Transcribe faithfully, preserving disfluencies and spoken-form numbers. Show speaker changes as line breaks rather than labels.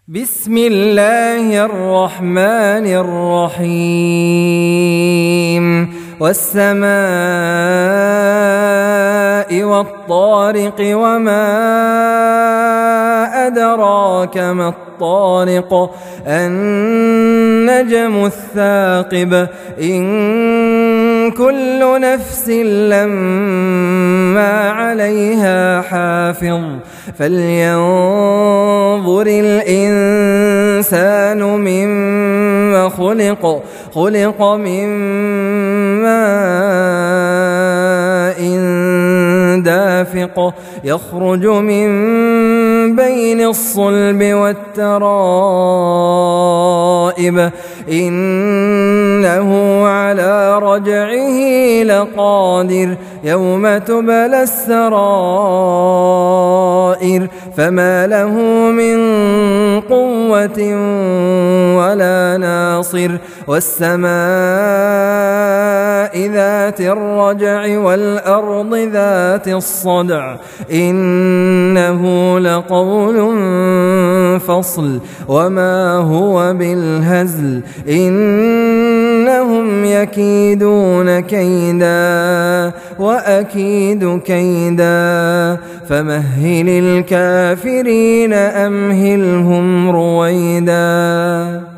بسم الله الرحمن الرحيم والسماء والطارق وما أدراك ما الطارق النجم الثاقب إن كل نفس لما عليها حافظ فلينظر الإنسان مما خلق خلق من ماء دافق يخرج من بين الصلب والترائب إنه على رجعه لقادر يوم تبلى السرائر فما له من قوة ولا ناصر والسماء ذات الرجع والأرض ذات الصدع إنه لقول فصل وما هو بالهزل إنهم يكيدون كيدا وأكيد كيدا فمهل الكافرين أمهلهم رويدا.